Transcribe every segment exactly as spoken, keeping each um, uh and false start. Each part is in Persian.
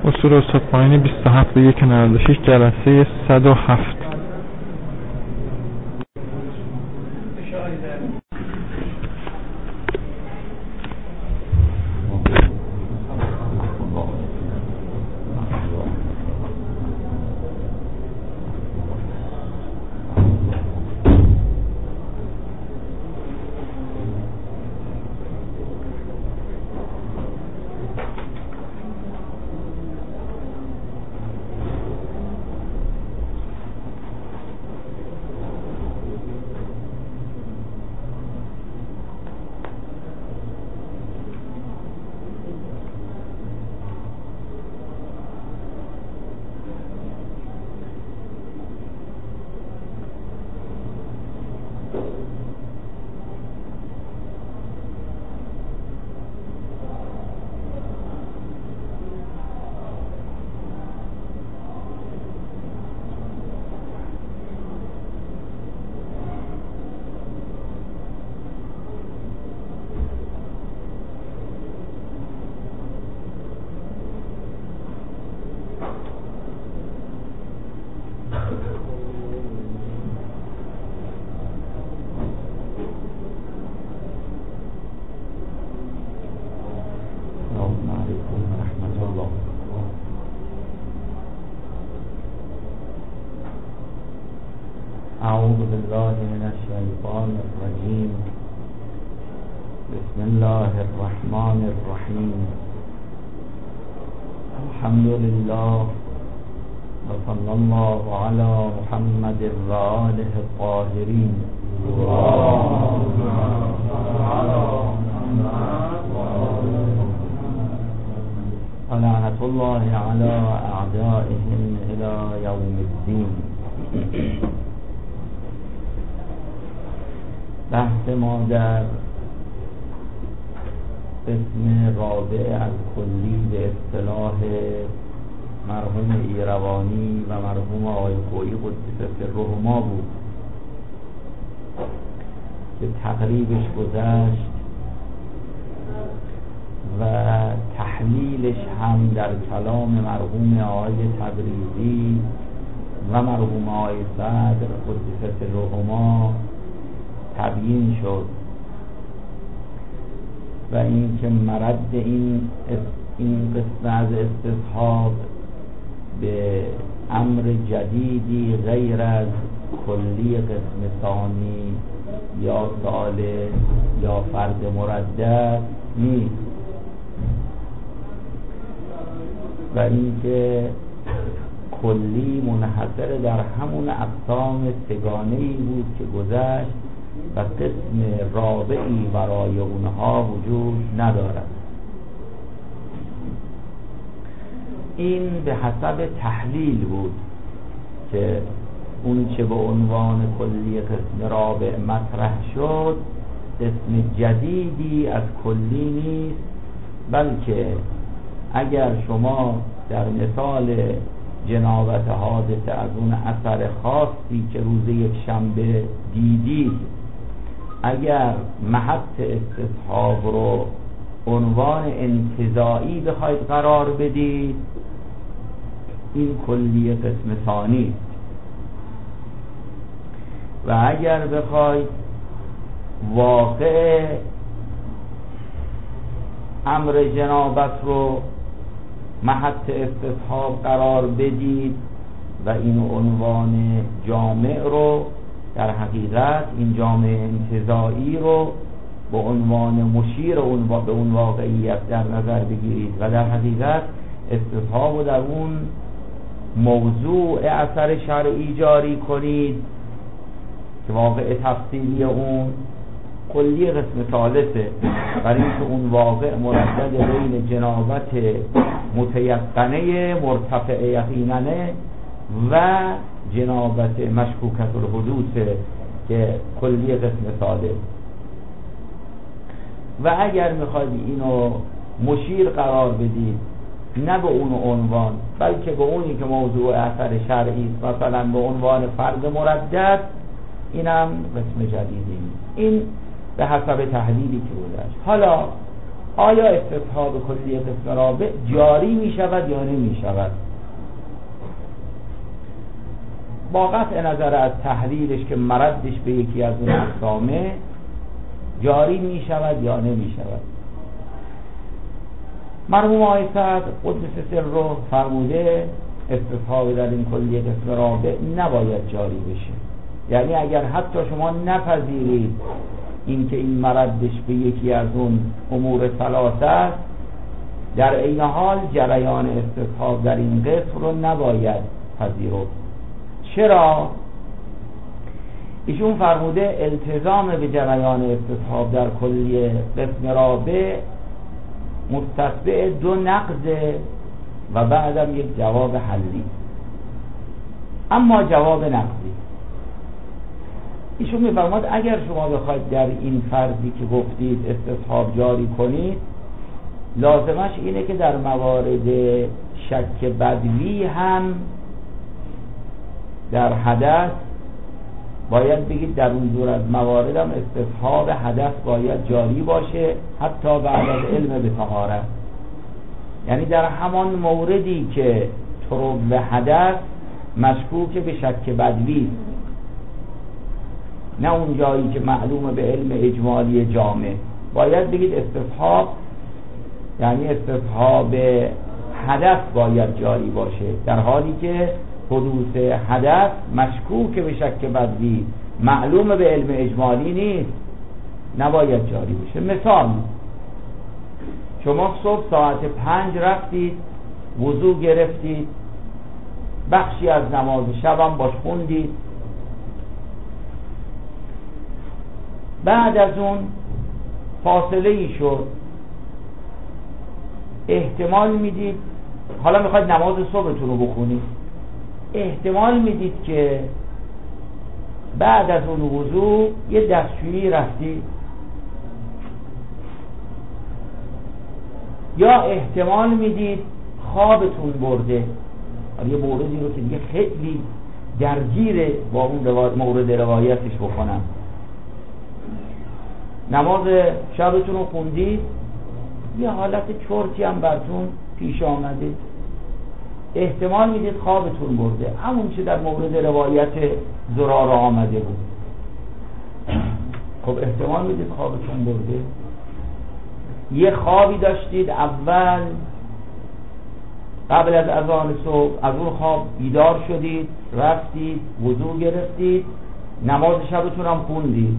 اصول استاد پایین بیست و هفت به یک نود و شش جلسه صد و هفت. أعوذ بالله من الشيطان الرجيم. بسم الله الرحمن الرحيم. الحمد لله وصلى الله على محمد وآله الطاهرين. ولعنة الله على أعدائهم إلى يوم الدين. بحث ما در قسم رابع از کلی به اصطلاح مرحوم ایروانی و مرحوم آقای خویی قدس سرهما بود که تقریبش گذشت و تحلیلش هم در کلام مرحوم آقای تبریزی و مرحوم آقای صدر قدس سرهما تبیین شد و اینکه مرد این این قسم از استصحاب به امر جدیدی غیر از کلی قسم ثانی یا ثالث یا فرد مردد نیست و اینکه کلی منحصر در همون اقسام سگانه‌ای بود که گذشت و قسم رابعی برای اونها وجود ندارد. این به حسب تحلیل بود که اون چه به عنوان کلی قسم رابع مطرح شد قسم جدیدی از کلی نیست، بلکه اگر شما در مثال جنابت حادثه از اون اثر خاصی که روز یک شنبه دیدید، اگر محط استصحاب رو عنوان انتزاعی بخواید قرار بدید، این کلی قسم ثانی است و اگر بخواید واقع امر جنابت رو محط استصحاب قرار بدید و این عنوان جامع رو، در حقیقت این جامع انتزاعی رو به عنوان مشیر اون به اون واقعیت در نظر بگیرید و در حقیقت استصحاب رو در اون موضوع اثر شرعی جاری کنید که واقع تفصیلی اون کلی قسم ثالثه، برای اینکه اون واقع مردد بین جنابت متیقنه مرتفع یقیننه و جنابت مشکوکت الحدوث که کلی قسم ثالث. و اگر میخواید اینو مشیر قرار بدید نه به اون عنوان بلکه به اونی که موضوع اثر شرعی است، مثلا به عنوان فرد مردد، اینم قسم جدیدی. این به حسب تحلیلی که گذشت. حالا آیا استصحاب کلیه قسم رابع جاری می شود یا نمی شود؟ با قطع نظر از تحلیلش که مردش به یکی از اون اقسامه جاری می شود یا نمی شود. مرحوم آقای سعد قدس سر رو فرموده استصحاب در این کلیه قسم رابع نباید جاری بشه. یعنی اگر حتی شما نپذیرید اینکه این مردش به یکی از اون امور ثلاثه است، در این حال جریان استصحاب در این قسم رو نباید پذیرفت. چرا؟ ایشون فرموده التزام به جریان استصحاب در کلیه قسم رابع مستتبع دو نقضه و بعدم یک جواب حلی. اما جواب نقضی ایشون میفرماد اگر شما بخواید در این فرضی که گفتید استصحاب جاری کنید، لازمش اینه که در موارد شک بدوی هم در حدث باید بگید در اون دور از موارد هم استصحاب حدث باید جاری باشه، حتی بعد از علم به طهارت. یعنی در همان موردی که طرق حدث مشکوک به شک بدوی، نه اون جایی که معلوم به علم اجمالی جامع، باید بگید استصحاب یعنی استصحاب حدث باید جاری باشه، در حالی که حدوث حدث مشکوک به شک بدوی معلوم به علم اجمالی نیست، نباید جاری بشه. مثال، شما صبح ساعت پنج رفتید وضو گرفتید، بخشی از نماز شبم باش خوندید، بعد از اون فاصله ای شد، احتمال میدید حالا میخواید نماز صبحتون رو بخونید، احتمال میدید که بعد از اون وضو یه دستشویی رفتید، یا احتمال میدید خوابتون برده. حالا یه موردی رو که دیگه خیلی درگیره با اون روایت مورد روایتش بکنم، نماز شبتون رو خوندید، یه حالت چرتی هم براتون پیش آمده، احتمال میدید خوابتون برده، همون چه در مورد روایت زراره آمده بود. خب احتمال میدید خوابتون برده، یه خوابی داشتید اول قبل از اذان صبح، از اون خواب بیدار شدید، رفتید وضو گرفتید، نماز شبتون هم خوندید،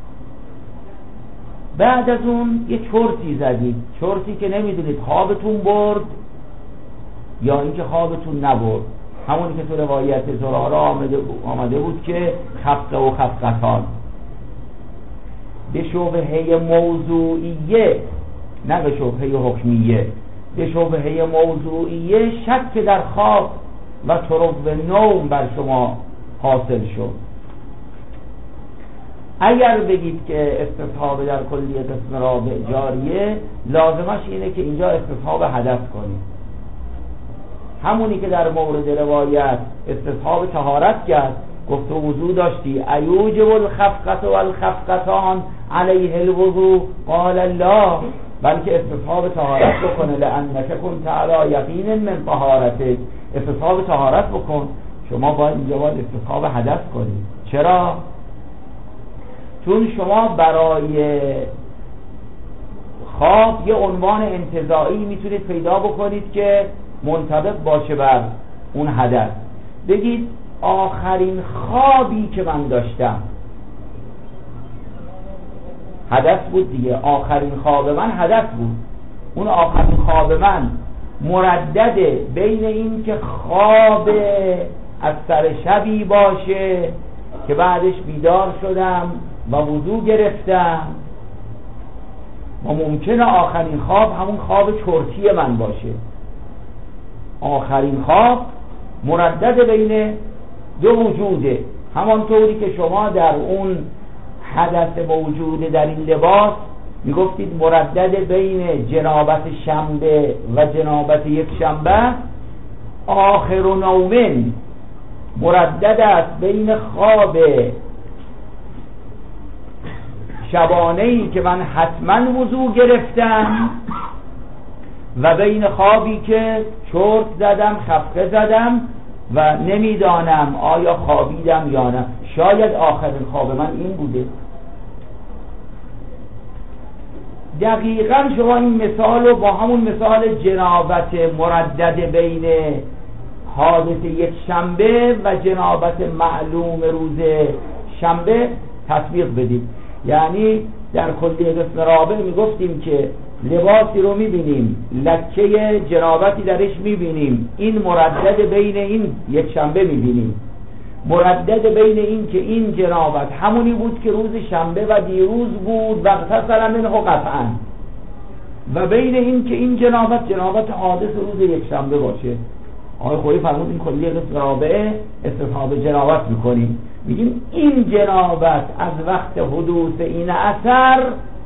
بعد از اون یه چرتی زدید، چرتی که نمیدونید خوابتون برد یا اینکه خوابتون نبرد، همونی که تو روایت زراره آمده, آمده بود که خفقه و خفقتان به شبهه موضوعیه، نه به شبهه حکمیه، به شبهه موضوعیه شک در خواب و طرق نوم بر شما حاصل شد. اگر بگید که استصحاب در کلیه قسم رابع جاریه، لازمش اینه که اینجا استصحاب حدث کنید، همونی که در مورد روایت استصحاب طهارت کرد، گفت وضو داشتی، ایوجب الخفقة والخفقتان علیه الوضو، قال الله، بلکه استصحاب طهارت بکنه، لأنک کنت علی یقین من طهارتک، استصحاب طهارت بکن. شما باید اینجا باید استصحاب حدث کنید. چرا؟ چون شما برای خواب یه عنوان انتزاعی میتونید پیدا بکنید که منطبق باشه بر اون حدث. بگید آخرین خوابی که من داشتم حدث بود دیگه، آخرین خواب من حدث بود، اون آخرین خواب من مردده بین این که خواب از سر شبی باشه که بعدش بیدار شدم و وضو گرفتم، و ممکنه آخرین خواب همون خواب چرتی من باشه. آخرین خواب مردد بین دو وجوده، همانطوری که شما در اون حدث موجود در این لباس میگفتید مردد بین جنابت شنبه و جنابت یک شنبه، آخر نومن مردد است بین خواب شبانه‌ای که من حتما وضو گرفتم و بین خوابی که چرت زدم، خفقه زدم و نمیدانم آیا خوابیدم یا نه. شاید آخرین خواب من این بوده. دقیقاً شما این مثال رو با همون مثال جنابت مردد بین حادث یک شنبه و جنابت معلوم روز شنبه تطبیق بدید. یعنی در کلیه قسم رابع میگفتیم که لباسی رو میبینیم، لکه جنابتی درش میبینیم، این مردد بین این یک شنبه میبینیم، مردد بین این که این جنابت همونی بود که روز شنبه و دیروز بود و اغتسل منه قطعا، و بین این که این جنابت جنابت حادث روز یک شنبه باشه. آقای خویی فرمود این کلیه قسم رابعه استصحاب جنابت میکنیم، میگیم این جنابت از وقت حدوث این اثر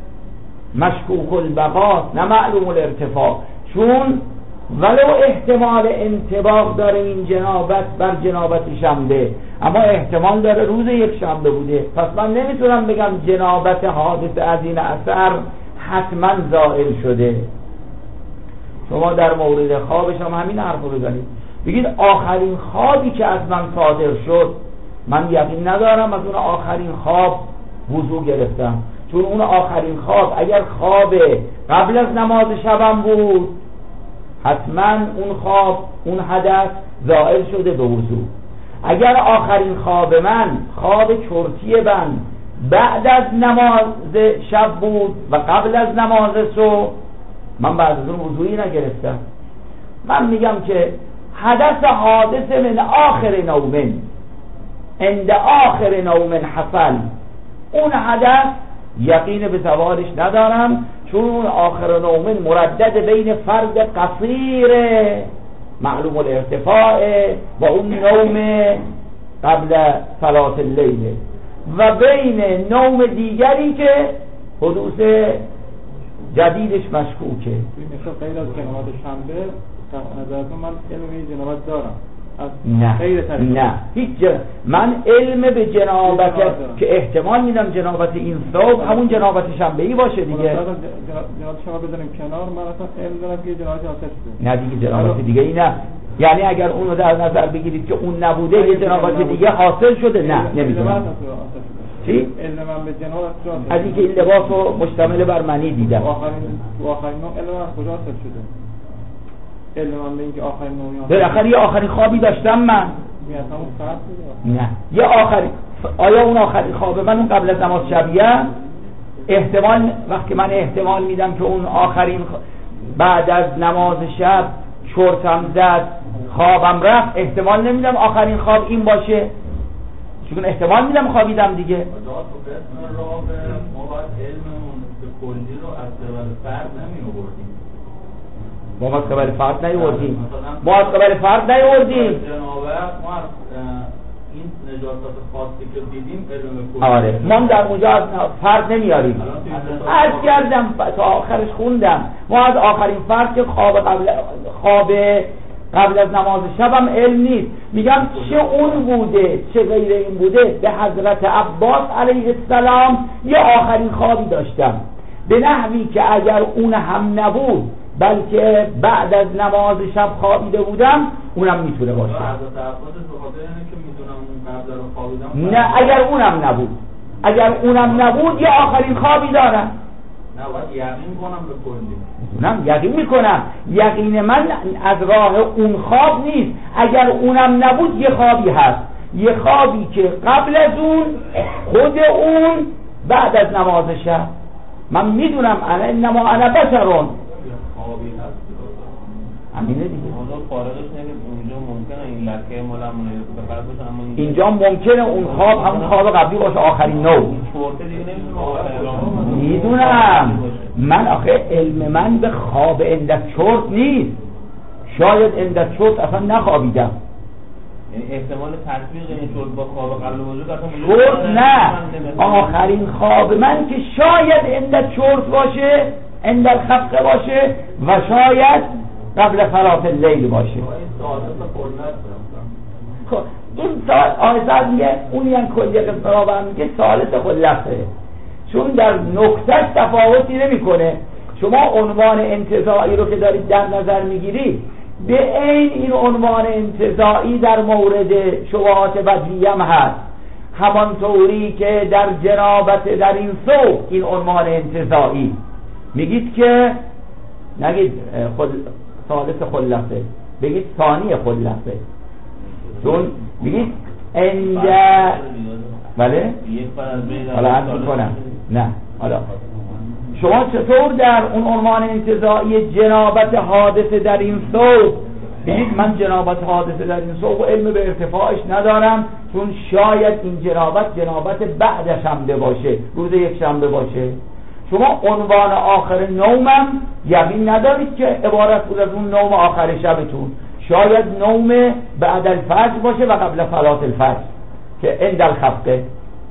مشکوک البقاء نه معلوم الارتفاع، چون ولو احتمال انطباق داره این جنابت بر جنابت شنبه، اما احتمال داره روز یک شنبه بوده، پس من نمیتونم بگم جنابت حادث از این اثر حتما زائل شده. شما در مورد خوابش هم همین حرف رو بزنید، بگید آخرین خوابی که از من صادر شد من یقین ندارم از اون آخرین خواب وضو گرفتم، چون اون آخرین خواب اگر خواب قبل از نماز شبم بود حتما اون خواب اون حدث زائل شده به وضو. اگر آخرین خواب من خواب چرتی من بعد از نماز شب بود و قبل از نماز صبح، من بعد از اون وضویی نگرفتم. من میگم که حدث حادث من آخر نومن عند آخر نومن حصل، اون حدث یقین به زوالش ندارم، چون اون آخر نومن مردد بین فرد قصیر معلوم الارتفاع و اون نوم قبل صلاة اللیل و بین نوم دیگری که حدوث جدیدش مشکوکه. مثل غیر از جنابت شنبه نظرتون من علم به جنابت دارم؟ نه نه هیچ جن... من علم به جنابت که احتمال میدم جنابت این صبح همون جنابت شنبه‌ای باشه دیگه. جنابت شما بزنیم کنار، من اصلا علم دارم که جنابت حاصل شده. نه دیگه جنابت دیگه ای نه، یعنی اگر اونو در نظر بگیرید که اون نبوده یه جنابت دیگه حاصل شده، نه نمیدونم چی؟ علم من به جنابت از اینکه این لباس رو مشتمل بر منی دیدم. آخرین آخرین نوع علم من کجا حاصل شده؟ علم من به اینکه آخرین نوعی بالاخره یه آخرین خوابی داشتم من. نه یه آخرین، آیا اون آخرین خواب من اون قبل از نماز شبیه؟ احتمال وقتی من احتمال میدم که اون آخرین خ... بعد از نماز شب چرتم زد خوابم رفت، احتمال نمیدم آخرین خواب این باشه، چون احتمال میدم خوابیدم دیگه. ما باید علممون به کلی رو از قبل فرد نمی آوردیم، ما از قبل فرد نیاوردیم ما از قبل فرد نیاوردیم جنابت ما از این نجاست خاصی که دیدیم علم کلی. آره ما در اونجا از فرد نمیاریم. عرض کردم تا آخرش خوندم ما از آخرین فرد که خواب قبل خواب قبل از نماز شبم علم نیست، میگم چه اون بوده چه غیر این بوده. به حضرت عباس علیه السلام یه آخرین خوابی داشتم به نحوی که اگر اون هم نبود بلکه بعد از نماز شب خوابیده بودم اونم میتونه باشه. نه اگر اونم نبود اگر اونم نبود یه آخرین خوابی دارم. نه باید یقین کنم به کلی. میدونم یقین میکنم، یقین من از راه اون خواب نیست، اگر اونم نبود یه خوابی هست، یه خوابی که قبل از اون خود اون بعد از نماز شب. من میدونم انا انما انا بشرون خوابی هست همینه دیگه. موضوع فارغش نگه اونجا ممکنه این لکه مولمونه بفرد باشه، اما اینجا ممکنه اون خواب همون خواب قبلی باشه آخرین نوع. میدونم من آخه علم من به خواب اندک چرت نیست، شاید اندک چرت اصلا نخوابیدم، یعنی احتمال تطبیق این چرت با خواب قبل وجود اصلا چرت نه. آخرین خواب من که شاید اندک چرت باشه، اندک خفقه باشه و شاید قبل صلاة اللیل باشه. خب این سال آیزاد میگه اونی هم کلیه قسم را میگه سالس خلفه، چون در نکتهش تفاوتی نمی کنه، شما عنوان انتزاعی رو که دارید در نظر میگیرید به عین این عنوان انتزاعی در مورد شبهات بدیهی هم هست، همانطوری که در جنابت در این سو این عنوان انتزاعی میگید که نگید خل... ثالث خلفه، بگید ثانی خلفه، چون بگید عند بله حالا عرض میکنم نه حالا شما چطور در اون عنوان انتزاعی جنابت حادثه در این صوب بگید من جنابت حادثه در این صوب و علم به ارتفاعش ندارم، چون شاید این جنابت جنابت بعد شنبه باشه، روز یک شنبه باشه. شما عنوان آخر نومم یقین ندارید که عبارت بود از اون نوم آخر شبتون، شاید نوم بعد الفجر باشه و قبل صلات الفجر که عند الخفقه.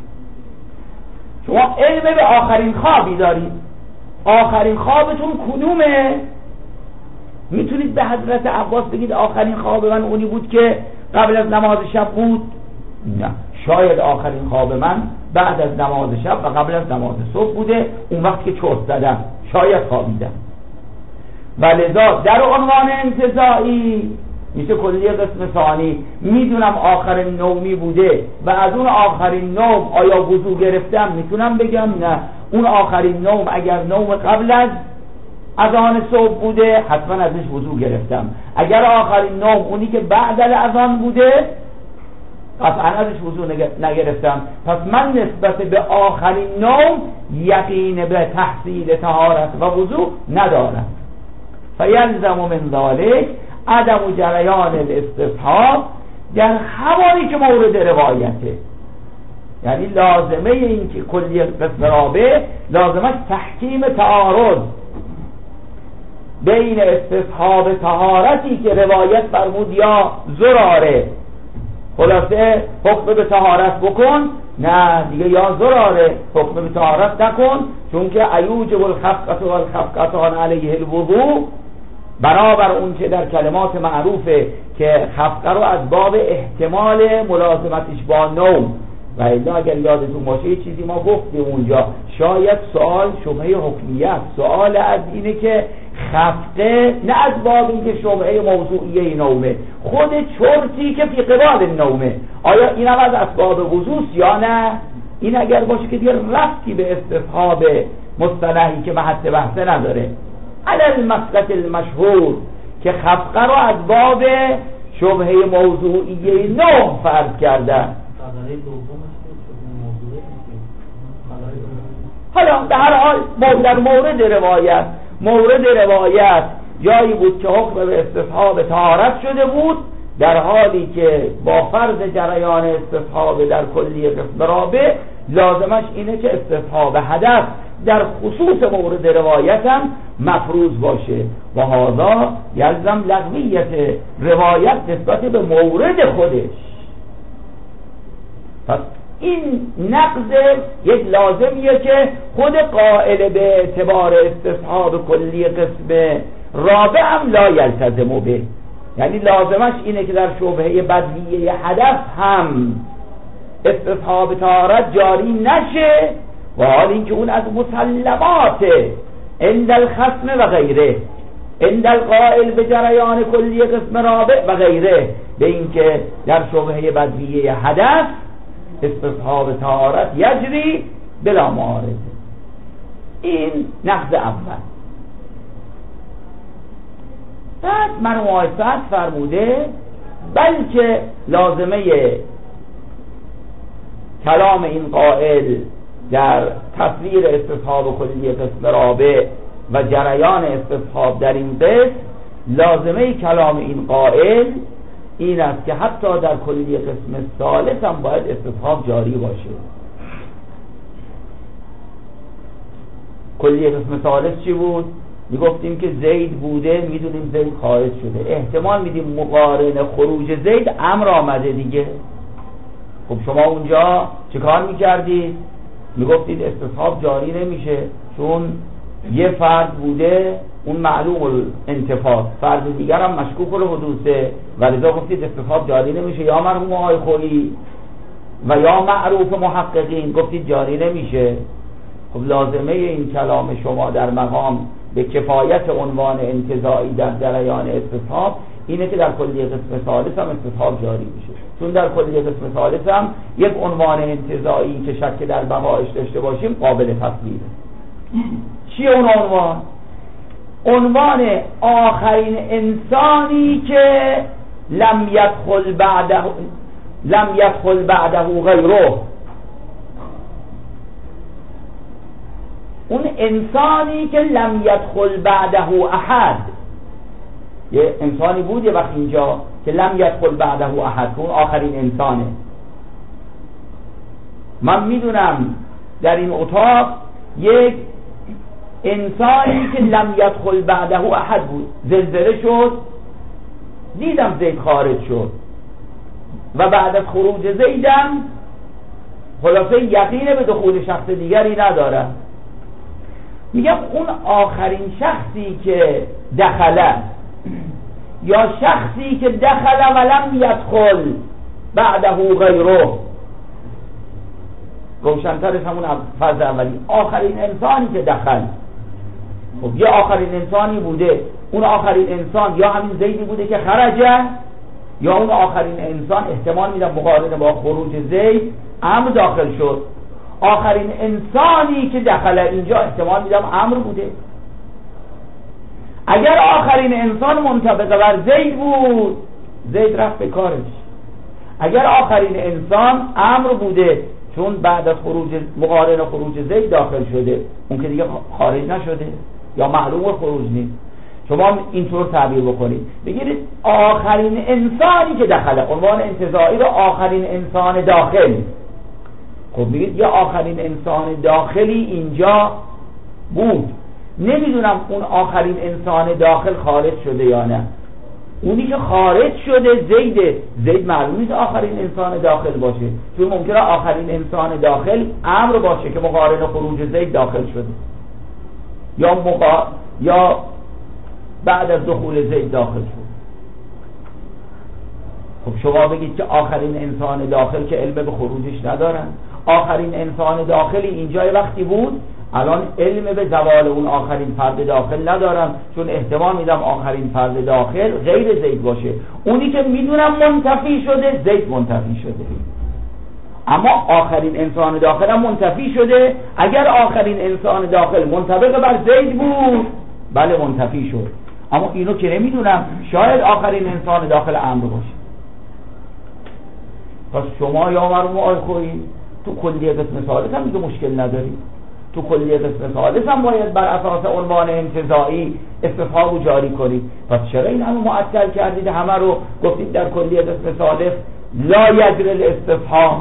شما علم به آخرین خوابی دارید، آخرین خوابتون کدومه؟ میتونید به حضرت عباس بگید آخرین خواب من اونی بود که قبل از نماز شب بود؟ نه، شاید آخرین خواب من بعد از نماز شب و قبل از نماز صبح بوده، اون وقت که چرت زدم شاید خوابیدم. ولذا در عنوان انتزاعی میشه کلیه قسم ثانی، میدونم آخرین نومی بوده و از اون آخرین نوم آیا وضو گرفتم؟ میتونم بگم نه، اون آخرین نوم اگر نوم قبل از اذان صبح بوده حتما ازش وضو گرفتم، اگر آخرین نوم اونی که بعد از اذان بوده قطعا ازش وضو نگرفتم. پس من نسبت به آخرین نوم یقین به تحصیل طهارت و وضو ندارم. فیلزم من ذلک عدم جریان الاستصحاب در همانی که مورد روایته، یعنی لازمه این که کلی قسم رابع لازمش تحکیم تعارض بین استصحاب طهارتی که روایت فرمود یا زراره، خلاصه حکم به طهارت بکن، نه دیگه یا زراره حکم به طهارت نکن، چون که ایوجب الخفقه و الخفقتان علیه الوضوء، برابر اون که در کلمات معروفه که خفقه رو از باب احتمال ملازمتش با نوم، و الا اگر یادتون باشه یه چیزی ما گفتیم اونجا، شاید سوال شبهه حکمیت، سوال از اینه که خفقه نه از باب این که شبهه موضوعیه نومه، خود چرتی که فی قبال نومه، آیا این هم از اسباب وضوء یا نه؟ این اگر باشه که دیگه رفتی به استصحاب مصطلحی که محط بحثه نداره. علل المسلک المشهور که خفقه رو از باب شبهه موضوعیه نوم فرض کردن. حالا در هر حال در مورد روایت مورد روایت جایی بود که حکم به استصحاب طهارت شده بود، در حالی که با فرض جریان استصحاب در کلی قسم رابع لازمش اینه که استصحاب حدث در خصوص مورد روایت هم مفروض باشه و هذا یلزم لغویت روایت نسبت به مورد خودش. پس این نقض یک لازمیه که خود قائل به اعتبار استصحاب کلی قسم رابع هم لا یلتزم به، یعنی لازمش اینه که در شبهه بدیهی حدث هم استصحاب طهارت جاری نشه، و حال اینکه اون از مسلمات عند الخصم و غیره، عند القائل به جریان کلی قسم رابع و غیره، به اینکه در شبهه بدیهی حدث استصحاب طهارت یجری بلا معارضه. این نقض اول. بعد مرحوم صد فرموده بلکه لازمه کلام این قائل در تصویر استصحاب کلی قسم رابع و جریان استصحاب در این قسم، لازمه کلام این قائل این است که حتی در کلی قسم ثالث هم باید استصحاب جاری باشه. کلی قسم ثالث چی بود؟ میگفتیم که زید بوده، میدونیم زید خارج شده، احتمال میدیم مقارن خروج زید امر آمده دیگه. خب شما اونجا چه کار میکردید؟ میگفتید استصحاب جاری نمیشه چون یه فرد بوده اون معلوم الانتفاض، فرد دیگر هم مشکوک الحدوثه، ولذا گفتید استصحاب جاری نمیشه، یا مرحوم آقای خویی و یا معروف محققین گفتید جاری نمیشه. خب لازمه این کلام شما در مقام به کفایت عنوان انتزاعی در جریان استصحاب اینه که در کلیه قسم ثالث هم استصحاب جاری میشه، چون در کلیه قسم ثالث هم یک عنوان انتزاعی که شک در بقایش داشته باشیم قابل تصویره. چیه اون عنوان؟ عنوان آخرین انسانی که لم یدخل بعده لم یدخل بعده غیره، اون انسانی که لم یدخل بعده احد. یه انسانی بود یه وقت اینجا که لم یدخل بعده احد، اون آخرین انسانه. من میدونم در این اتاق یک انسانی که لم یدخل بعده احد بود، زلزله شد، دیدم زید خارج شد و بعد از خروج زیدم خلاصه یقین به دخول شخص دیگری ندارم. میگم اون آخرین شخصی که دخله یا شخصی که دخل ولم یدخل بعده غیره، روشن‌ترش همون فرض اولی، آخرین انسانی که دخل. خب یه آخرین انسانی بوده، اون آخرین انسان یا همین زیدی بوده که خرجه، یا اون آخرین انسان احتمال میدم مقارنه با خروج زید امر داخل شد. آخرین انسانی که دخل اینجا احتمال میدم امر بوده. اگر آخرین انسان منطبق بر زید بود، زید رفت به کارش. اگر آخرین انسان امر بوده، چون بعد از خروج مقارن خروج زید داخل شده، اون که دیگه خارج نشده یا معلوم خروج نیست. شما اینطور تعبیر بکنید، بگیرید آخرین انسانی که دخل، عنوان انتزاعی رو آخرین انسان داخل. خب میگید یه آخرین انسان داخلی اینجا بود، نمیدونم اون آخرین انسان داخل خارج شده یا نه. اونی که خارج شده زیده، زید معلوم نیست آخرین انسان داخل باشه، چون ممکنه آخرین انسان داخل امر باشه که مقارن خروج زید داخل شده، یا مقا... یا بعد از دخول زید داخل شد. خب شما بگید که آخرین انسان داخل که علم به خروجش ندارن. آخرین انسان داخلی اینجا وقتی بود، الان علم به زوال اون آخرین فرد داخل ندارم، چون احتمال میدم آخرین فرد داخل غیر زید باشه. اونی که میدونم منتفی شده، زید منتفی شده، اما آخرین انسان داخل هم منتفی شده. اگر آخرین انسان داخل منطبق بر زید بود، بله منتفی شد، اما اینو که نمیدونم، شاید آخرین انسان داخل امر باشه. پس شما یا مرحوم آقای خویی تو کلیه قسم ثالث هم دیگه مشکل نداری، تو کلیه قسم ثالث هم باید بر اساس عنوان انتزاعی استصحاب جاری کنید. پس چرا این همه معطل کردید، همه رو گفتید در کلیه قسم ثالث لا یجری الاستصحاب؟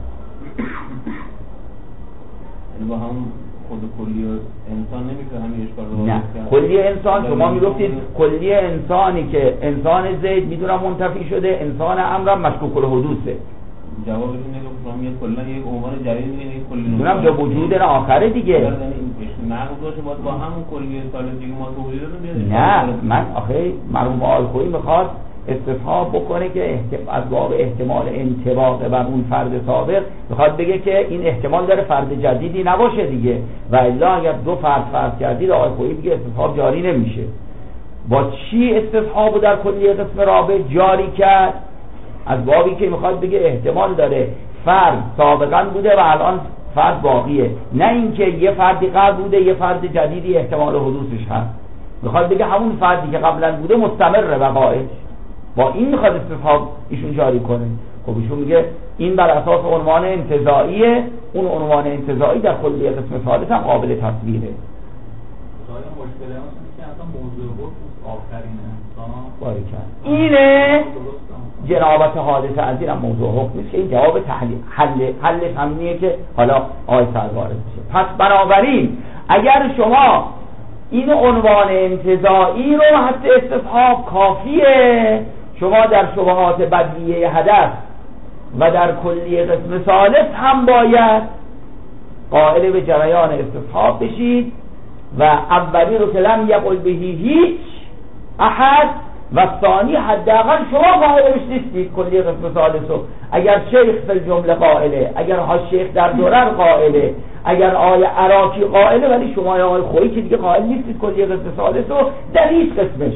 با هم خود کلیه انسان نمیشه همین اشکال رو؟ نه، کلیه انسان شما میگفتید کلیه انسانی که انسان زید میدونم منتفی شده، انسان امرم مشکوک الحدوثه. جوابش اینه که شما میگید کلا یک عنوان جدید میگید کلی میدونم جا وجود آخره دیگه. نقض باشه باید با همون کلیه سال دیگه ما توضیح دادیم. نه، من آخه مرحوم آلخویی میخواد استصحاب بکنه که از باب احتمال انطباق بر اون فرد سابق میخواد بگه که این احتمال داره فرد جدیدی نباشه دیگه، و الا اگر دو فرد فرض کردید آلخویی میگه استصحاب جاری نمیشه. با چی استصحاب در کلیه قسم رابع جاری کرد؟ از بابی که میخواد بگه احتمال داره فرد سابقا بوده و الان فرد باقیه، نه اینکه یه فردی قبل بوده یه فرد جدیدی احتمال حدوثش هست. میخواد بگه همون فردی که قبلا بوده مستمر بقایش. با این میخواد استصحاب ایشون جاری کنه. خب ایشون میگه این بر اساس عنوان انتزاعیه، اون عنوان انتزاعی در کلیه قسم ثالث هم قابل تصویره. مشکل که اصلا موضوع بود آخرین انسان باریکن اینه جنابت حادثه از این هم موضوع حکم نیست که این جواب تحلیل حل حلش همینیه که حالا آقای سر وارد میشه. پس بنابراین اگر شما این عنوان انتزاعی رو حتی استصحاب کافیه، شما در شبهات بدیهه هدف و در کلیه قسم ثالث هم باید قائل به جریان استصحاب بشید و اولی رو که لم یقل بهی هیچ احد و ثانی حداقل شما قائلش نیستید کلیه قسم ثالث رو. اگر شیخ فی الجمله قائله، اگر ها شیخ در درر قائله، اگر آقای عراقی قائله، ولی شما آقای خویی که دیگه قائل نیستید کلیه قسم ثالث رو در هیچ قسمش.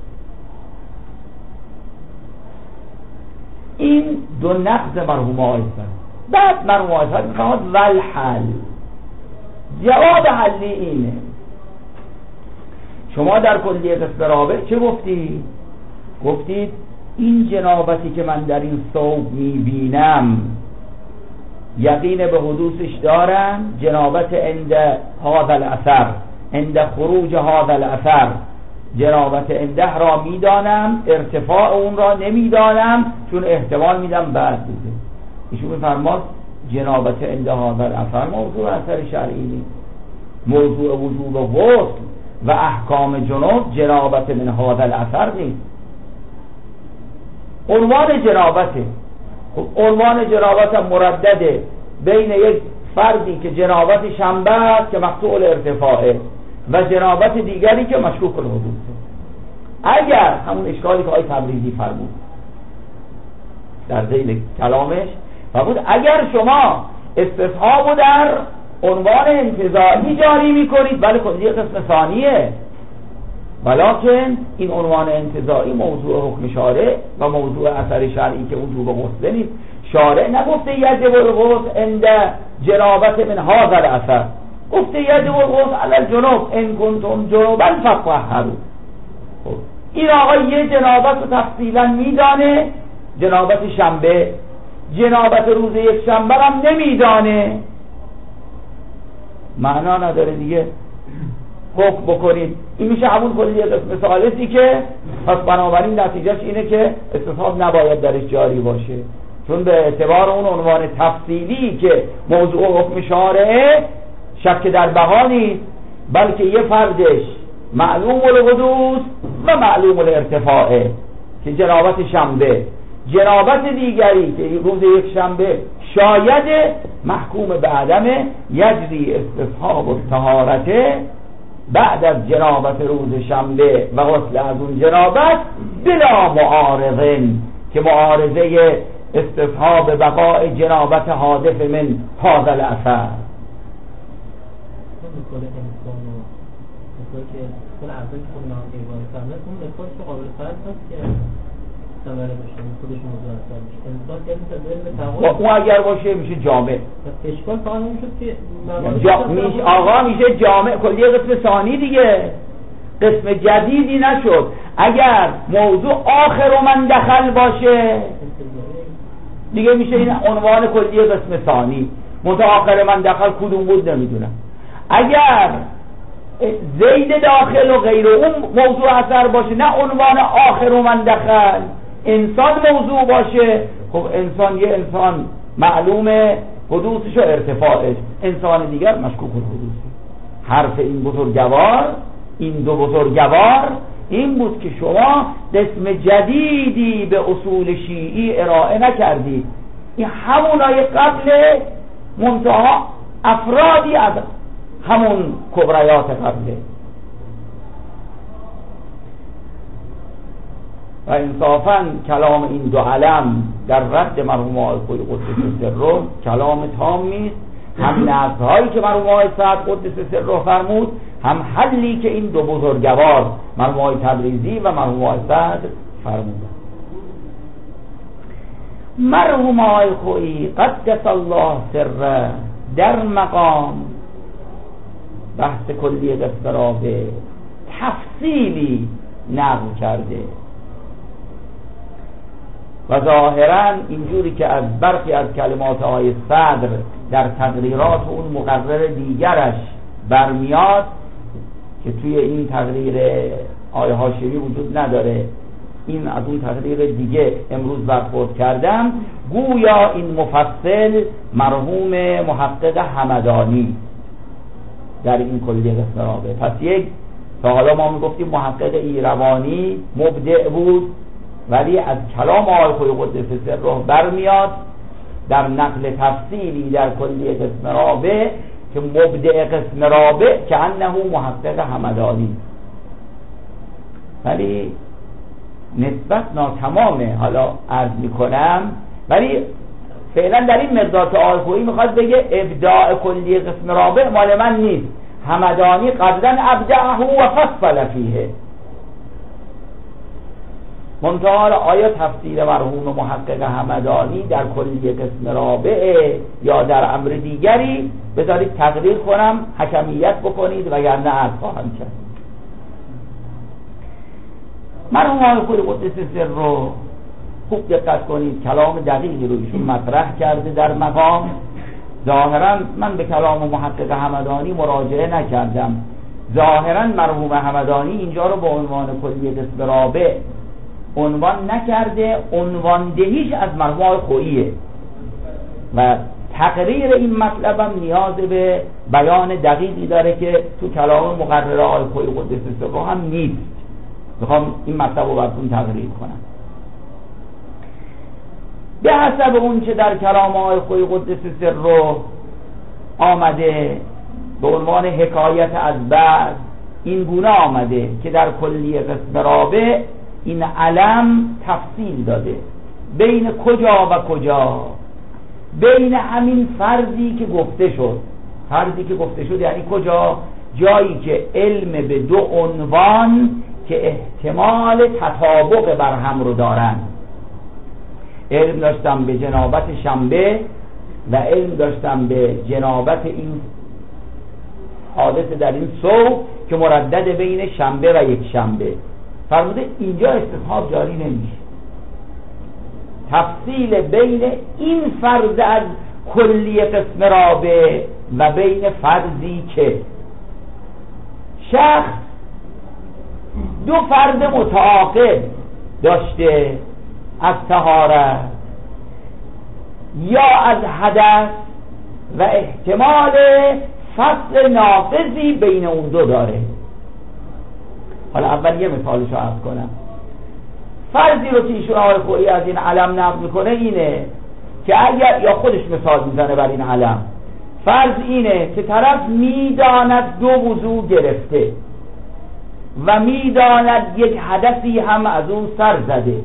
این دو نقض مرحوم آقای سر. بعد مرحوم آقای سر میخواد والحل، جواب حلی اینه. شما در کلیه قسم رابع چه گفتید؟ گفتید این جنابتی که من در این ثوب میبینم یقین به حدوثش دارم، جنابت عند هذا الاثر، عند خروج هذا الاثر جنابت عنده را میدانم، ارتفاع اون را نمیدانم چون احتمال میدم بعد بوده. ایشون میفرماد جنابت عند هذا الاثر موضوع اثر شرعی نیست، موضوع وجوب غسل و احکام جنوب جنابت من هذا الاثر نیست، عنوان جنابته. خب عنوان جنابت هم مردده بین یک فردی که جنابت شنبه است که مقطوع الارتفاعه و جنابت دیگری که مشکوک الحدوثه. اگر همون اشکالی که آقای تبریزی فرمود در ذیل کلامش فرمود اگر شما استصحاب در عنوان انتزاعی جاری میکنید بله کلیه قسم ثانیه، ولکن این عنوان انتزاعی موضوع حکم شارع و موضوع اثر شرعی که وجوب غسل نیست. شارع نگفته یجب الغسل عند جنابت من هذا الاثر، گفته یجب الغسل علی الجنوب ان کنتم جنبا فطهروا. خب این آقا یه جنابت رو تفصیلا میدانه، جنابت شنبه، جنابت روز یک شنبه هم نمیدانه، معنا نداره دیگه حکم بکنید. این میشه همون کلیه قسم ثالثی که پس بنابراین نتیجهش اینه که استصحاب نباید درش جاری باشه، چون به اعتبار اون عنوان تفصیلی که موضوع حکم شارعه شک در بها نیست، بلکه یه فردش معلوم الحدوث و معلوم الارتفاعه که جنابت شنبه، جنابت دیگری که روز یک شنبه شاید محکوم به عدم یجری استصحاب الطهارته بعد از جنابت روز شنبه و غسل از اون جنابت بلا معارضن که معارضه استصحاب بقاء جنابت حادث من هذا الاثر. اون اعضایی که خود نام ایوان فرمد اون نکات که قابل فرض هست که ثمره بشه خودش موضوع اثر میشه انسان که این تعامل اون اگر باشه میشه جامع. اشکال فقط اون شد که جا... میشه آقا میشه جامع کلیه قسم ثانی دیگه، قسم جدیدی نشد. اگر موضوع آخر من دخل باشه دیگه میشه این عنوان کلیه قسم ثانی. منتها آخر من دخل کدوم بود نمیدونم. اگر زید داخل و غیر اون موضوع اثر باشه، نه عنوان آخر من دخل انسان موضوع باشه، خب انسان یه انسان معلومه حدوثش و ارتفاعش، انسان دیگر مشکوک الحدوثه. حرف این بزرگوار، این دو بزرگوار این بود که شما قسم جدیدی به اصول شیعی ارائه نکردید، این همونای قبل منتها افرادی از همون کبریات قبله. و انصافاً کلام این دو علم در رد مرحوم آقای خویی قدس سره کلام تامی است، هم نقض‌هایی که مرحوم آقای سعد قدس سره فرمود، هم حلی که این دو بزرگوار مرحوم آقای تبریزی و مرحوم آقای سعد فرمودند. مرحوم آقای خویی قدس الله سره در مقام بحث کلیه قسم را به تفصیلی نقل کرده و ظاهراً اینجوری که از برخی از کلمات آقای صدر در تقریرات اون مقرر دیگرش برمیاد که توی این تقریر آقای هاشمی وجود نداره، این از اون تقریر دیگه امروز برخورد کردم، گویا این مفصل مرحوم محقق همدانی در این کلیه قسم رابع. پس یک تا حالا ما میگفتیم محقق ایروانی مبدع بود، ولی از کلام آقای خویی قدس سره برمیاد در نقل تفصیلی در کلیه قسم رابع که مبدع قسم رابع که انه محقق همدانی، ولی نسبت ناتمامه حالا عرض میکنم، ولی فعلا در این مقدار که آقای خویی میخواد بگه ابداع کلی قسم رابع مال من نیست، همدانی قبلا ابدعه و فصل فیه. منتها آیا تفسیر مرحوم محقق همدانی در کلی قسم رابعه یا در امر دیگری؟ بذارید تقریر کنم حکمیت بکنید وگرنه عرض خواهم کرد. مرحوم آقای خویی قدس سر رو خوب دقت کنید، کلام دقیقی رو ایشون مطرح کرده در مقام. ظاهرا من به کلام محقق همدانی مراجعه نکردم، ظاهرا مرحوم همدانی اینجا رو به عنوان کلی قسم رابع عنوان نکرده، عنوان دهیش از مرحوم آقای خوییه و تقریر این مطلب هم نیاز به بیان دقیقی داره که تو کلام مقرر آقای خویی قدس سر هم نیست. میخوام این مطلب رو براتون تقریر کنم. به حسب اون چه در کلام آقای خویی قدس سر رو آمده به عنوان حکایت از بعد، این گونه آمده که در کلی قسم رابع این علم تفصیل داده بین کجا و کجا، بین همین فرضی که گفته شد. فرضی که گفته شد یعنی کجا؟ جایی که علم به دو عنوان که احتمال تطابق بر هم رو دارن. علم داشتم به جنابت شنبه و علم داشتم به جنابت این حادث در این صبح که مردد بین شنبه و یک شنبه. فرموده اینجا استصحاب جاری نمیشه. تفصیل بین این فرض از کلی قسم رابع و بین فرضی که شخص دو فرض متعاقب داشته از طهارت یا از حدث و احتمال فصل ناقضی بین اون دو داره. حالا اول یه مثالش رو عرض کنم. فرضی رو که ایشون آقای خویی از این علم نقل میکنه اینه که اگر، یا خودش مثال میزنه بر این علم، فرض اینه که طرف میداند دو وضو گرفته و میداند یک حدثی هم از اون سر زده،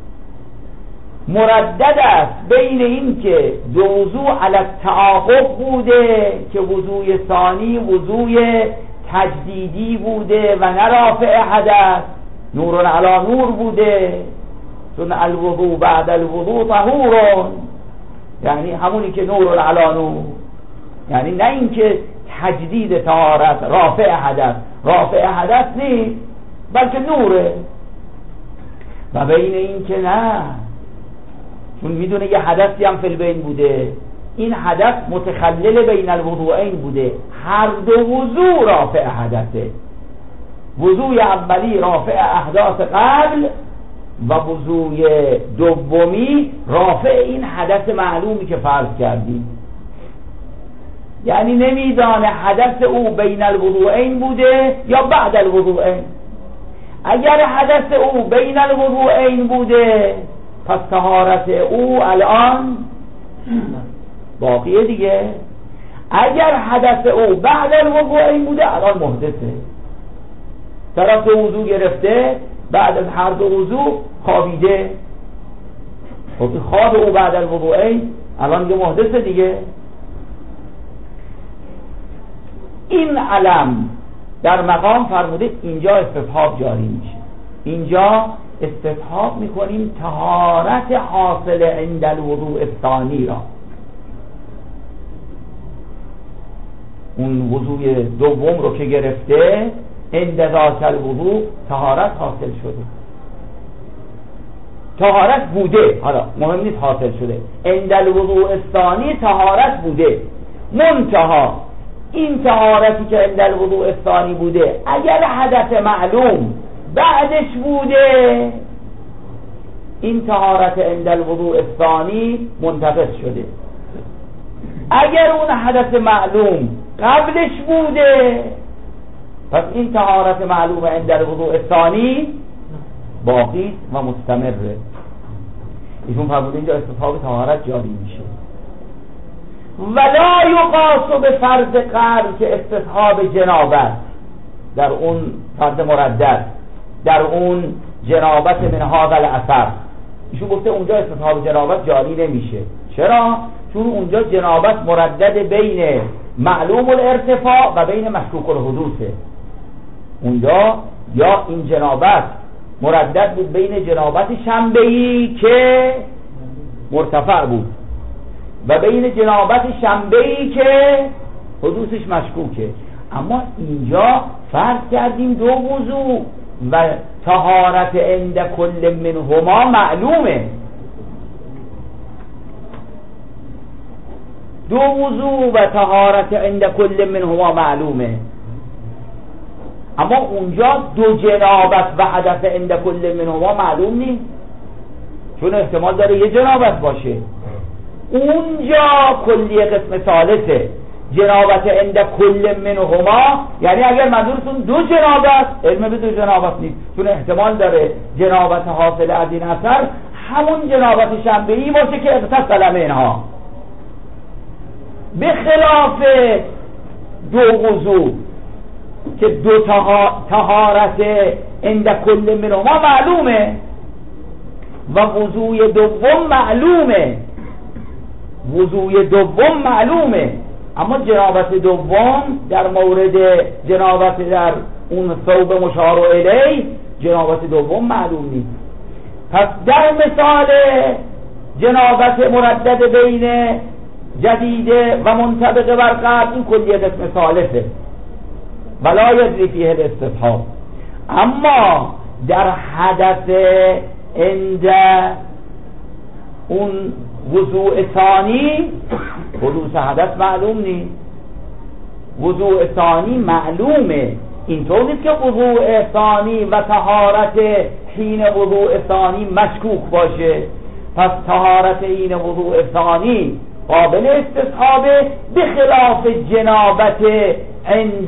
مردد است بین این که دو وضو علی التعاقب بوده که وضوی ثانی وضوی تجدیدی بوده و نه رافع حدث، نور علی نور بوده، چون الوضو بعد الوضو طهور، یعنی همونی که نور علی نور، یعنی نه این که تجدید طهارت رافع حدث، رافع حدث نیست بلکه نوره. و بین این که نه، چون میدونه یه حدثی هم فی البین بوده، این حدث متخلل بین الوضوئین بوده، هر دو وضو رافع حدثه، وضوی اولی رافع احداث قبل و وضوی دومی رافع این حدث معلومی که فرض کردیم. یعنی نمیدانه حدث او بین الوضوئین بوده یا بعد الوضوئین. اگر حدث او بین الوضوئین بوده پس طهارت او الان باقیه دیگه. اگر حدث او بعد الوضوئین بوده الان محدثه. طرف دو وضو گرفته، بعد از هر دو وضو خوابیده، خب خواب او بعد الوضوئین الان یه محدثه دیگه. این علم در مقام فرموده اینجا استصحاب جاری میشه. اینجا استصحاب میکنیم طهارت حاصل عند الوضوء الثانی را. اون وضوء دوم رو که گرفته عند ذاک الوضوء طهارت حاصل شده، طهارت بوده، حالا مهم نیست حاصل شده، عند الوضوء الثانی طهارت بوده، منتها این طهارتی که عند الوضوء الثانی بوده اگر حدث معلوم بعدش بوده، این طهارت عند الوضوء الثانی منتقض شده. اگر اون حدث معلوم قبلش بوده پس این طهارت معلوم عند الوضوء الثانی باقی و مستمره. ایشون فرموده اینجا استصحاب طهارت جاری میشه. ولا یقاس به فرض قبل که استصحاب جنابت در اون فرض مردد، در اون جنابت من هذا الاثر، ایشون گفته اونجا استصحاب جنابت جاری نمیشه. چرا؟ چون اونجا جنابت مردد بین معلوم الارتفاع و بین مشکوک الحدوثه. اونجا یا این جنابت مردد بود بین جنابت شنبه‌ای که مرتفع بود و بین جنابت شنبه‌ای که حدوثش مشکوکه. اما اینجا فرض کردیم دو وضوء و طهارت عند کل منهما معلومه، دو وضوء و طهارت عند کل منهما معلومه. اما اونجا دو جنابت و حدث عند کل منهما معلوم نیست، چون احتمال داره یه جنابت باشه. اونجا کلیه قسم ثالثه، جنابت عند کل منهما، یعنی اگر منظورتون دو جنابت، علم به دو جنابت نیست، چون احتمال داره جنابت حاصل از این اثر همون جنابت شنبه‌ای باشه که اغتسل منها، به خلاف دو وضوء که دو طهارت عند کل منهما معلومه و وضوء دوم معلومه، وضوء دوم معلومه، اما جنابت دوم در مورد جنابت در اون ثوب مشار الیه جنابت دوم معلوم نیست. پس در مثال جنابت مردد بین جدیده و منطبق بر قبل این کلیه قسم ثالثه ولا یجری فیه الاستصحاب. اما در حدث عند اون وضوء ثانی حدوث حدث معلوم نیست، وضوء ثانی معلومه، اینطور نیست که وضوء ثانی و طهارت حین وضوء ثانی مشکوک باشه. پس طهارت حین وضوء ثانی قابل استصحابه، به خلاف جنابت عند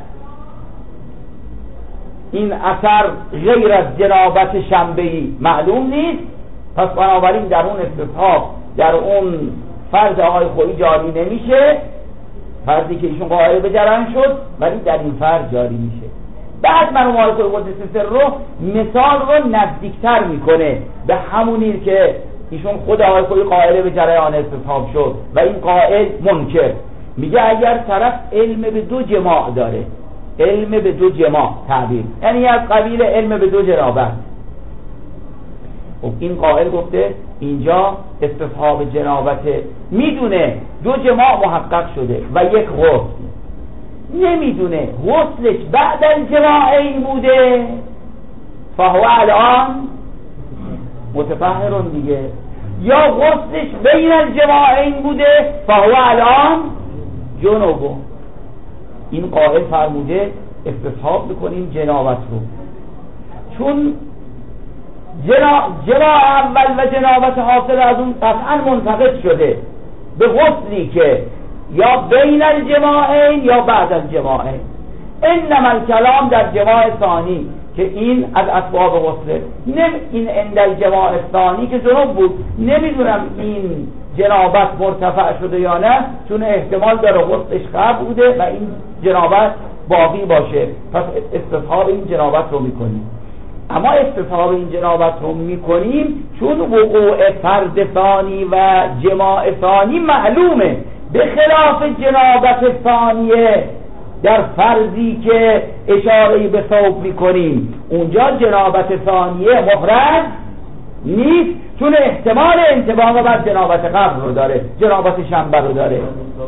این اثر غیر از جنابت شنبه‌ای معلوم نیست. پس بنابراین در اون استصحاب در اون فرض آقای خویی جاری نمیشه، فرضی که ایشون قائل به جرم شد، ولی در این فرض جاری میشه. بعد مرحوم آقای خویی قدس سر رو مثال رو نزدیکتر میکنه به همونی که ایشون خود آقای خویی قائل به جریان استصحاب شد و این قائل منکر. میگه اگر طرف علم به دو جماع داره، علم به دو جماع تعبیر یعنی از قبیل علم به دو جنابت، خب این قائل گفته اینجا استصحاب جنابت، میدونه دو جماع محقق شده و یک غسل، نمیدونه غسلش بعد الجماعین بوده، فهو الان متطهر دیگه، یا غسلش بین الجماعین بوده فهو الان جنوب. این قائل فرموده استصحاب میکنیم جنابت رو، چون جنا... جماع اول و جنابت حاصل از اون قطعا منتقد شده به غسلی که یا بین الجماعین یا بعد الجماعین. انما الکلام در جماع ثانی که این از اسباب غسله، نم این عند الجماع ثانی که جنوب بود، نمیدونم این جنابت مرتفع شده یا نه، چون احتمال داره غسلش قبل بوده و این جنابت باقی باشه، پس استصحاب این جنابت رو میکنیم. اما استصحاب این جنابت رو میکنیم چون وقوع فرد ثانی و جماع ثانی معلومه، به خلاف جنابت ثانیه در فرضی که اشاره به ثوب میکنیم. اونجا جنابت ثانیه محرم نیست، چون احتمال انطباق بر جنابت قبل رو داره، جنابت شنبه رو داره.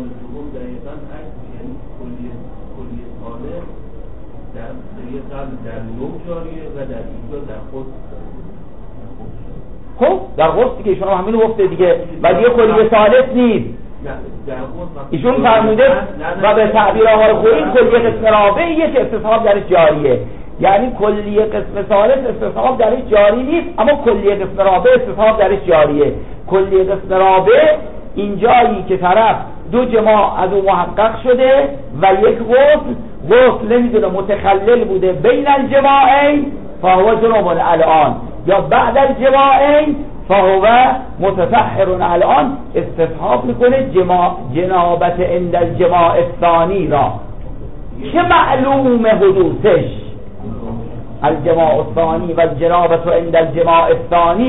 خب در غسل که ایشون همین رو گفته دیگه و دیگه کلیه ثالث نیست. ایشون فرموده و به تعبیر آقای خویی کلیه قسم رابعیه که استصحاب درش جاریه، یعنی کلیه قسم ثالث استصحاب درش جاری نیست، اما کلیه قسم رابع استصحاب درش جاریه. کلیه قسم رابع این جایی که طرف دو جماع از اون محقق شده و یک غسل، غسل نمیدونه متخلل بوده بین الجماعین فهو جنوب الان یا بعد الجماعین فهو متطهر الان، استصحاب میکنه جماع جنابت عند الجماع الثانی را که معلوم حدوثش الجماع الثانی و الجنابت عند الجماع الثانی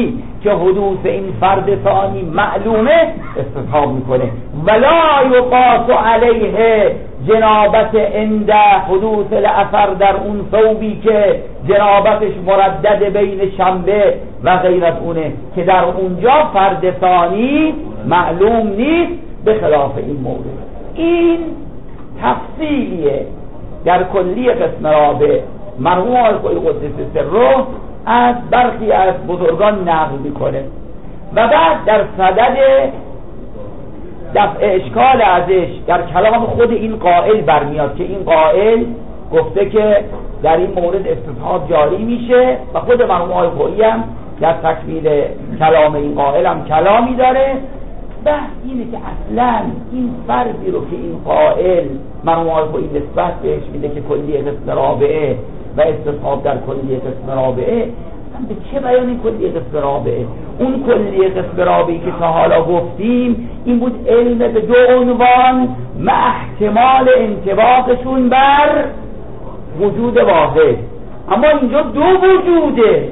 که حدوث این فرد ثانی معلومه استصحاب میکنه. ولا یقاس علیه جنابت عند حدوث الاثر در اون ثوبی که جنابتش مردد بین شنبه و غیر از اونه که در اونجا فرد ثانی معلوم نیست، به خلاف این مورد. این تفصیلیه در کلی قسم رابع مرحوم آقای قدس سره از برخی از بزرگان نقل میکنه و بعد در صدد دفع اشکال ازش در کلام خود این قائل برمیاد که این قائل گفته که در این مورد استصحاب جاری میشه و خود مرحوم آقایی هم در تکمیل کلام این قائل هم کلامی داره. بحث اینه که اصلا این فرضی رو که این قائل مرحوم آقایی نسبت بهش میده که کلی قسم رابعه و استصحاب در کلی قسم رابعه، به چه بیان این کلی قسم رابعه؟ اون کلی قسم رابعی که تا حالا گفتیم این بود علم به دو عنوان مع احتمال انطباقشون بر وجود واحد. اما اینجا دو وجوده،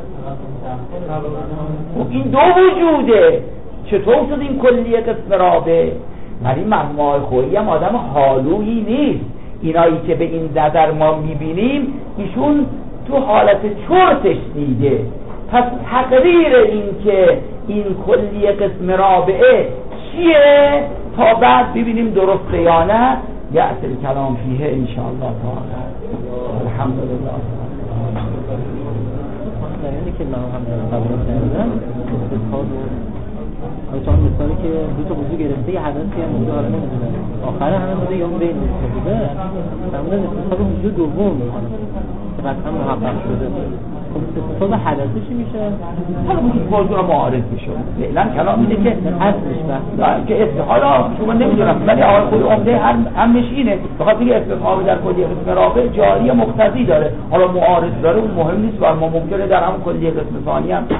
این دو وجوده، چطور شد این کلی قسم رابع؟ ولی مرحوم آقای خویی هم آدم حالویی نیست. اینایی که به این نظر ما میبینیم ایشون تو حالت چرتش دیده. پس تقریر این که این کلی قسم رابعه چیه تا بعد ببینیم درسته یا نه. یأتی الکلام فیه انشاءالله تعالی. الحمدلله. یعنی که من هم قبول کردم چون مثالی که دو تا وضو گرفته یه حدثی هم اونجا حالا نمیدونم آخر همه بوده یا اون بین بوده همونه استصحاب وضو دوم که قطعا محقق شده. استصحاب حدثی چی میشه؟ حالا این موضوع رو معارض میشه. فعلا کلام میده که اصلش بحث که حالا شما نمیدونم ولی آقای خود عمده هم نشینه بخاطر اینکه استصحاب در کلیه قسم رابع جاری مقتضی داره. حالا معارض داره اون مهم نیست و ما ممکنه در همون کلیه قسم ثانی هم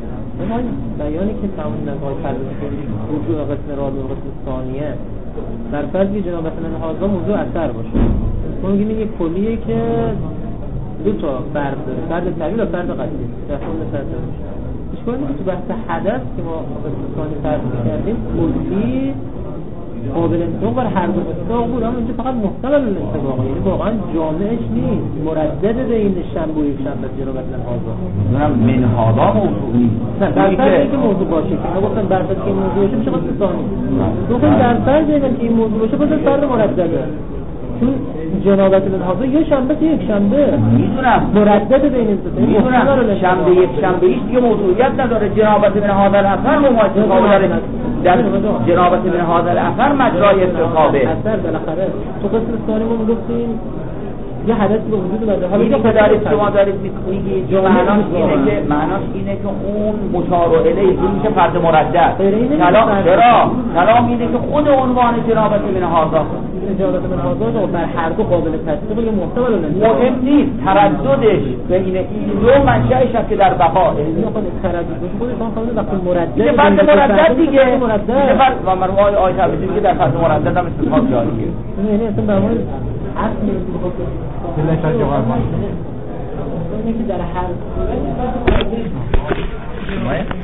بیانی که تمام نگاه فرض کنید وجود قسم رابع و قسم ثانیه در فرض که جناب مثلا هازا موضوع اثر باشه، ما میگیم این یک کلیه که دو تا فرد داره، فرد طویل و فرد قصیر در خون فرد باشه. اشکال اینه که تو بحث حدث که ما قسم ثانی فرض کردیم کلی قابل انطباق بر هر دو اتفاق بود، اما اینجا فقط محتمل الانطباق، یعنی واقعا جامعش نیست، مردد بین شنبه و یک شنبه جناب مثلا هازا منم من هازا موضوع نیست. نه در فرض که موضوع باشه که ما گفتم در فرض که این موضوع باشه میشه قسم ثانی. دوم در فرض که این موضوع باشه باشه فرد مردده، چون جنابت الهازا یه شنبه یک شنبه میدونم مردد بین این دو میدونم شنبه یک شنبه ایش دیگه موضوعیت نداره. جنابت من هذا الاثر مماثل داره در جنابت من هذا الاثر مجرای استصحابه اثر بالاخره تو قسم ثانی ما میگفتیم یه حدث به وجود اومده. حالا اینی که دارید شما دارید میگید معناش اینه که معناش اینه که اون مشار الیه این که فرد مردد کلام چرا کلام اینه که خود عنوان جنابت من هذا جنابت من هذا بر هر دو قابل تصدیق یا محتمل مهم نیست. ترددش بین این دو منشأش است که در بقا تردد باشه خودش هم خود وقتی مردد دیگه فرد مردد دیگه دیگه فرد و مرحوم آقای آیت که در فرد مردد هم استثبات جاریه. یعنی اصلا در مورد اصل اینه که در هر